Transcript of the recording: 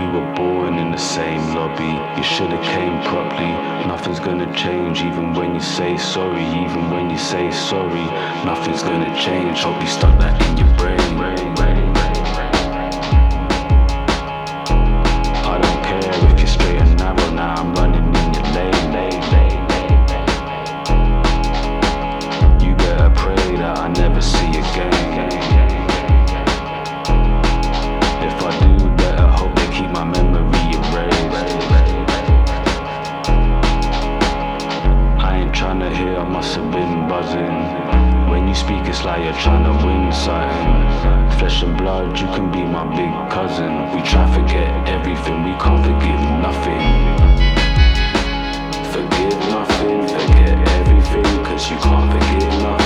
We were born in the same lobby. You should've came properly. Nothing's gonna change even when you say sorry. Even when you say sorry, nothing's gonna change. Hope you stuck that in your brain. I don't care if you're straight and narrow. Now I'm running in your lane. You better pray that I never see you again. If I do, better hope they keep my memory erased. I ain't tryna hear, I must have been buzzing. When you speak, it's like you're tryna win something. Flesh and blood, you can be my big cousin. We try to forget everything, we can't forgive nothing. Forgive nothing, forget everything, cause you can't forgive nothing.